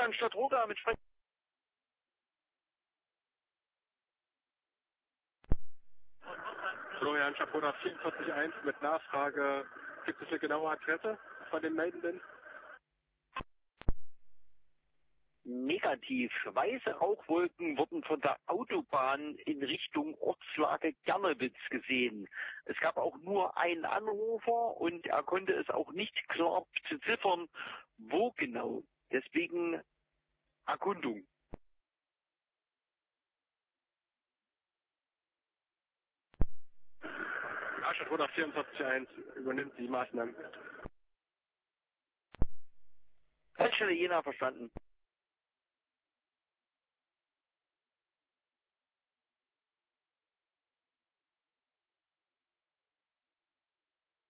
Florian Stadtroda mit Sprechen. Florian Stadtroda 44.1 mit Nachfrage. Gibt es eine genaue Adresse von dem Meldenden? Negativ. Weiße Rauchwolken wurden von der Autobahn in Richtung Ortslage Gernewitz gesehen. Es gab auch nur einen Anrufer und er konnte es auch nicht klar beziffern, wo genau. Deswegen Erkundung. Stadtroda 44.1 übernimmt die Maßnahmen. Haltestelle Jena verstanden.